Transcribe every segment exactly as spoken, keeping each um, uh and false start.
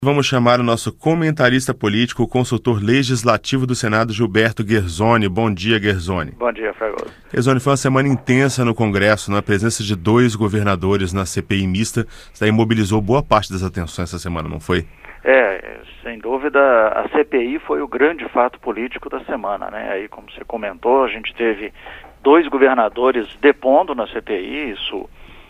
Vamos chamar o nosso comentarista político, o consultor legislativo do Senado, Gilberto Guerzoni. Bom dia, Guerzoni. Bom dia, Fragoso. Guerzoni, foi uma semana intensa no Congresso, na presença de dois governadores na C P I mista. Isso daí mobilizou boa parte das atenções essa semana, não foi? É, sem dúvida, a C P I foi o grande fato político da semana, né? Aí, como você comentou, a gente teve dois governadores depondo na C P I, isso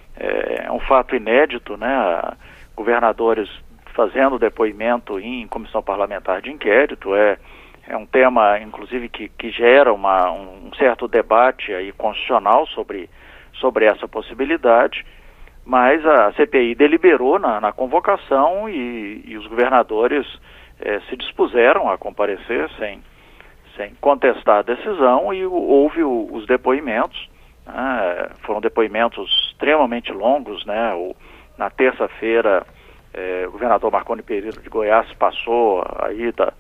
é um fato inédito, né? Governadores fazendo depoimento em comissão parlamentar de inquérito, é, é um tema, inclusive, que, que gera uma, um certo debate aí constitucional sobre, sobre essa possibilidade, mas a C P I deliberou na, na convocação e, e os governadores é, se dispuseram a comparecer sem, sem contestar a decisão e houve o, os depoimentos, né, foram depoimentos extremamente longos, né, o, na terça-feira, É, o governador Marconi Perillo de Goiás passou aí da,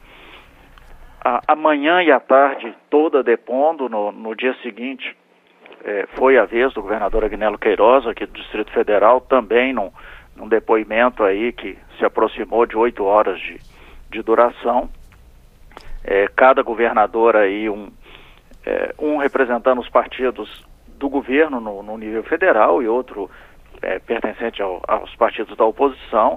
a, a manhã e a tarde toda depondo. No, no dia seguinte é, foi a vez do governador Agnello Queiroz, aqui do Distrito Federal, também num, num depoimento aí que se aproximou de oito horas de, de duração. É, cada governador aí, um, é, um representando os partidos do governo no, no nível federal e outro É, pertencente ao, aos partidos da oposição.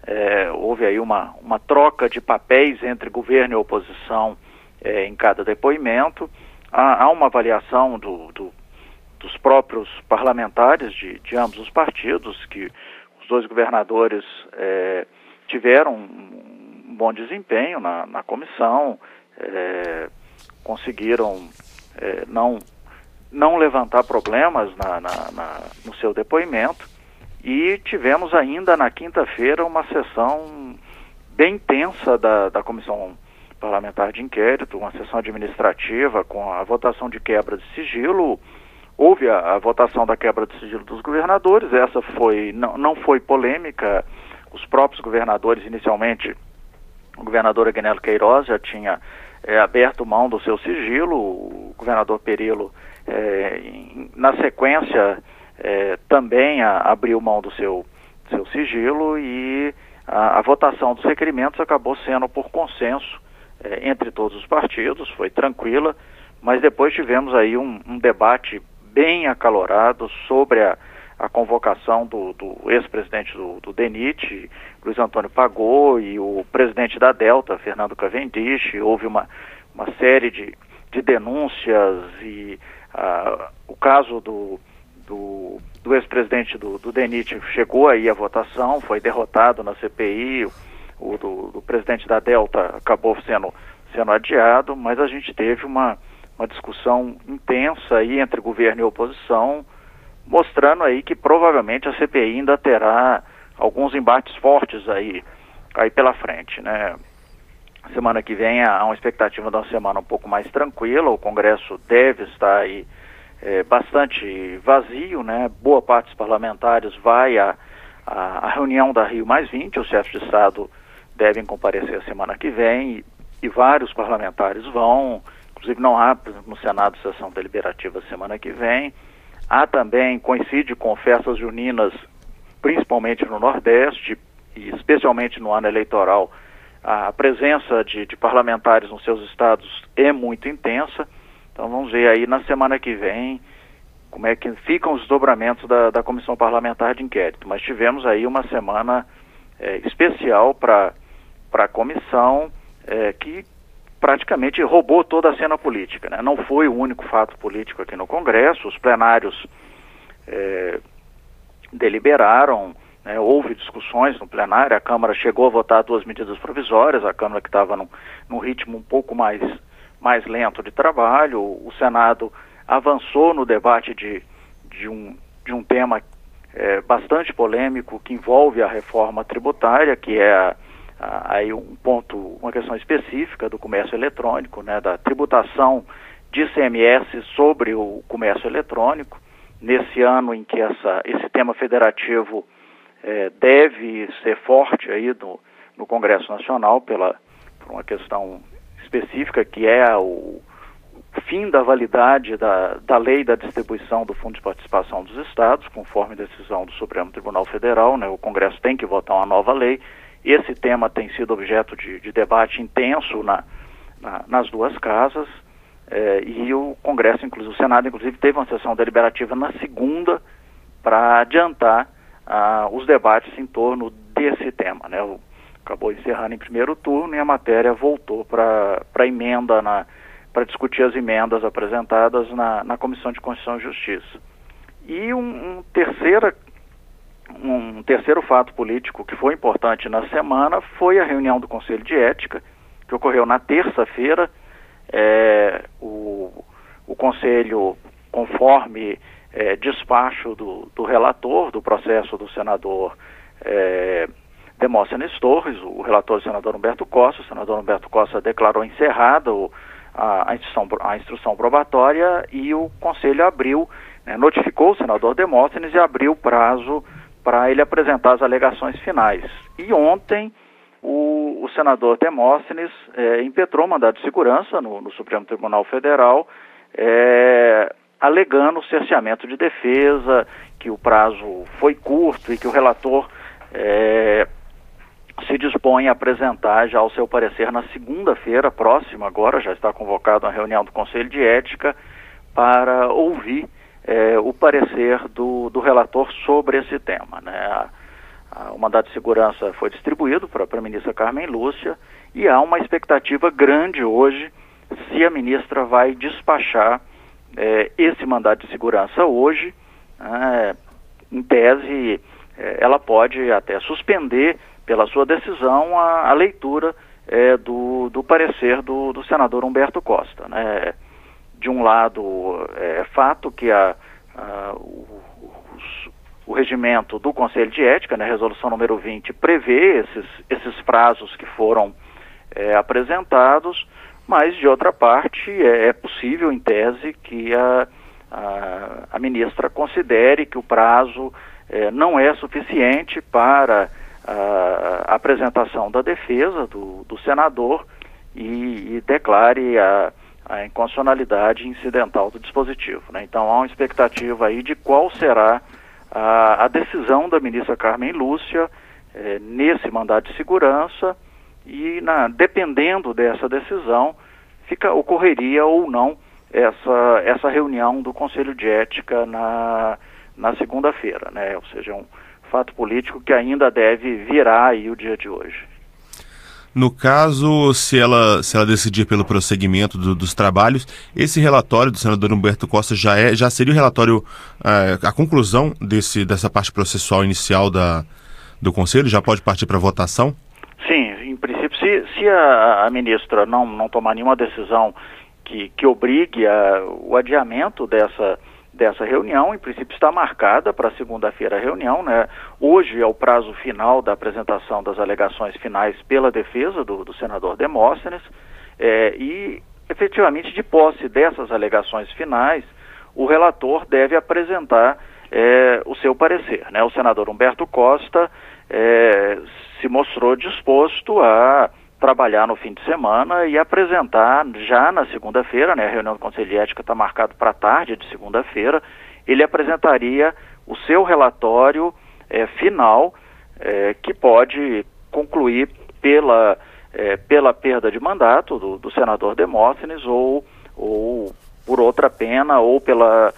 É, houve aí uma, uma troca de papéis entre governo e oposição é, em cada depoimento. Há, há uma avaliação do, do, dos próprios parlamentares de, de ambos os partidos, que os dois governadores é, tiveram um bom desempenho na, na comissão, é, conseguiram é, não não levantar problemas na, na, na, no seu depoimento, e tivemos ainda na quinta-feira uma sessão bem tensa da, da Comissão Parlamentar de Inquérito, uma sessão administrativa com a votação de quebra de sigilo. Houve a, a votação da quebra de sigilo dos governadores, essa foi, não, não foi polêmica. Os próprios governadores, inicialmente, o governador Agnello Queiroz já tinha é, aberto mão do seu sigilo, o governador Perillo É, em, na sequência é, também a, abriu mão do seu, seu sigilo, e a, a votação dos requerimentos acabou sendo por consenso é, entre todos os partidos, foi tranquila, mas depois tivemos aí um, um debate bem acalorado sobre a, a convocação do, do ex-presidente do, do DENIT, Luiz Antônio Pagô, e o presidente da Delta, Fernando Cavendish. Houve uma, uma série de, de denúncias e Uh, o caso do, do, do ex-presidente do, do DENIT chegou aí à votação, foi derrotado na C P I, o do, do presidente da Delta acabou sendo, sendo adiado, mas a gente teve uma, uma discussão intensa aí entre governo e oposição, mostrando aí que provavelmente a C P I ainda terá alguns embates fortes aí, aí pela frente, né? Semana que vem há uma expectativa de uma semana um pouco mais tranquila. O Congresso deve estar aí é, bastante vazio, né? Boa parte dos parlamentares vai à, à, à reunião da Rio mais vinte, os chefes de Estado devem comparecer a semana que vem, e, e vários parlamentares vão, inclusive não há, por exemplo, no Senado, sessão deliberativa semana que vem. Há também, coincide com festas juninas, principalmente no Nordeste, e especialmente no ano eleitoral, a presença de, de parlamentares nos seus estados é muito intensa. Então vamos ver aí na semana que vem como é que ficam os desdobramentos da, da Comissão Parlamentar de Inquérito. Mas tivemos aí uma semana é, especial para para a comissão, é, que praticamente roubou toda a cena política, né? Não foi o único fato político aqui no Congresso. Os plenários é, deliberaram, né, houve discussões no plenário, a Câmara chegou a votar duas medidas provisórias, a Câmara que estava num, num ritmo um pouco mais, mais lento de trabalho. O Senado avançou no debate de, de, um, de um tema é, bastante polêmico, que envolve a reforma tributária, que é a, a, aí um ponto, uma questão específica do comércio eletrônico, né, da tributação de I C M S sobre o comércio eletrônico. Nesse ano em que essa, esse tema federativo É, deve ser forte aí no, no Congresso Nacional pela, por uma questão específica, que é o, o fim da validade da, da lei da distribuição do Fundo de Participação dos Estados, conforme decisão do Supremo Tribunal Federal, né? O Congresso tem que votar uma nova lei, esse tema tem sido objeto de, de debate intenso na, na, nas duas casas, é, e o Congresso, inclusive o Senado, inclusive, teve uma sessão deliberativa na segunda para adiantar ah, os debates em torno desse tema, né? O, acabou encerrando em primeiro turno e a matéria voltou para a emenda, para discutir as emendas apresentadas na, na Comissão de Constituição e Justiça. E um, um, terceira, um terceiro fato político que foi importante na semana foi a reunião do Conselho de Ética, que ocorreu na terça-feira. É, o, o Conselho, conforme é, despacho do, do relator do processo do senador é, Demóstenes Torres, o relator do senador Humberto Costa, o senador Humberto Costa declarou encerrada o, a, a, instrução, a instrução probatória, e o Conselho abriu, né, notificou o senador Demóstenes e abriu o prazo para ele apresentar as alegações finais. E ontem o, o senador Demóstenes é, impetrou mandado de segurança no, no Supremo Tribunal Federal, é, alegando cerceamento de defesa, que o prazo foi curto e que o relator é, se dispõe a apresentar já o seu parecer na segunda-feira próxima, agora já está convocado uma reunião do Conselho de Ética para ouvir é, o parecer do, do relator sobre esse tema, né? A, a, o mandado de segurança foi distribuído para a ministra Carmen Lúcia e há uma expectativa grande hoje se a ministra vai despachar é, esse mandado de segurança hoje. É, em tese, é, ela pode até suspender pela sua decisão a, a leitura é, do, do parecer do, do senador Humberto Costa, né? De um lado, é fato que a, a, o, os, o regimento do Conselho de Ética, né, a resolução número vinte, prevê esses, esses prazos que foram é, apresentados, mas, de outra parte, é, é possível, em tese, que a, a, a ministra considere que o prazo é, não é suficiente para a apresentação da defesa do, do senador e, e declare a, a inconstitucionalidade incidental do dispositivo, né? Então há uma expectativa aí de qual será a, a decisão da ministra Carmen Lúcia eh, nesse mandado de segurança, e na, dependendo dessa decisão fica, ocorreria ou não essa, essa reunião do Conselho de Ética na, na segunda-feira, né? Ou seja, um fato político que ainda deve virar aí o dia de hoje. No caso, se ela, se ela decidir pelo prosseguimento do, dos trabalhos, esse relatório do senador Humberto Costa já, é, já seria o relatório, é, a conclusão desse, dessa parte processual inicial da, do Conselho? Já pode partir para votação? Sim, em princípio, se, se a, a ministra não, não tomar nenhuma decisão que, que obrigue a, o adiamento dessa dessa reunião, em princípio está marcada para segunda-feira a reunião, né? Hoje é o prazo final da apresentação das alegações finais pela defesa do, do senador Demóstenes, é, e efetivamente, de posse dessas alegações finais, o relator deve apresentar é, o seu parecer, né? O senador Humberto Costa é, se mostrou disposto a trabalhar no fim de semana e apresentar já na segunda-feira, né? A reunião do Conselho de Ética está marcada para a tarde de segunda-feira. Ele apresentaria o seu relatório é, final, é, que pode concluir pela, é, pela perda de mandato do, do senador Demóstenes, ou, ou por outra pena, ou pela,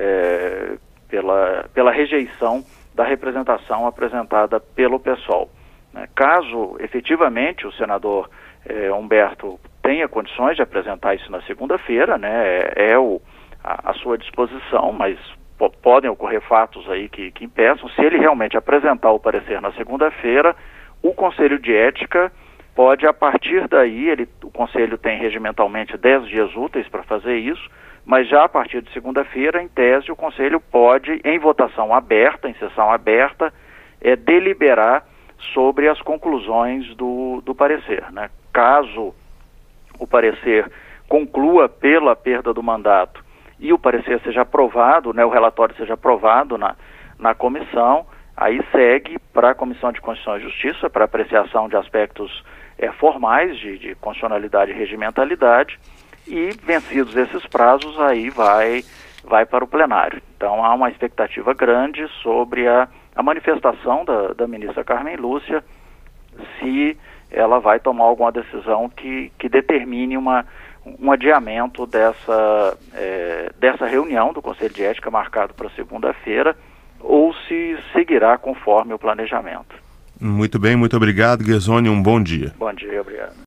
é, pela, pela rejeição da representação apresentada pelo PSOL. Caso efetivamente o senador eh, Humberto tenha condições de apresentar isso na segunda-feira, né, é, é o, a, a sua disposição, mas po podem ocorrer fatos aí que, que impeçam. Se ele realmente apresentar o parecer na segunda-feira, o Conselho de Ética pode, a partir daí, ele, o Conselho tem regimentalmente dez dias úteis para fazer isso, mas já a partir de segunda-feira, em tese, o Conselho pode, em votação aberta, em sessão aberta, é, deliberar sobre as conclusões do, do parecer, né? Caso o parecer conclua pela perda do mandato e o parecer seja aprovado, né, o relatório seja aprovado na, na comissão, aí segue para a Comissão de Constituição e Justiça para apreciação de aspectos é, formais de, de constitucionalidade e regimentalidade, e vencidos esses prazos aí vai, vai para o plenário. Então há uma expectativa grande sobre a a manifestação da, da ministra Carmen Lúcia se ela vai tomar alguma decisão que, que determine uma, um adiamento dessa, é, dessa reunião do Conselho de Ética marcado para segunda-feira, ou se seguirá conforme o planejamento. Muito bem, muito obrigado, Guerzoni, um bom dia. Bom dia, obrigado.